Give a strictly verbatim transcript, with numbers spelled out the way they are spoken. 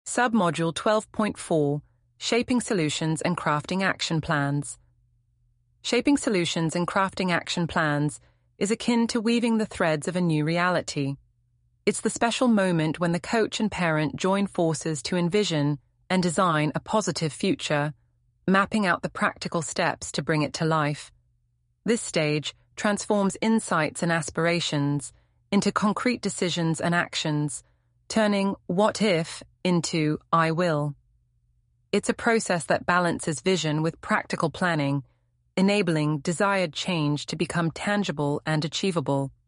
Submodule twelve point four, Shaping Solutions and Crafting Action Plans. Shaping solutions and crafting action plans is akin to weaving the threads of a new reality. It's the special moment when the coach and parent join forces to envision and design a positive future, mapping out the practical steps to bring it to life. This stage transforms insights and aspirations into concrete decisions and actions, turning what if into I will. It's a process that balances vision with practical planning, enabling desired change to become tangible and achievable.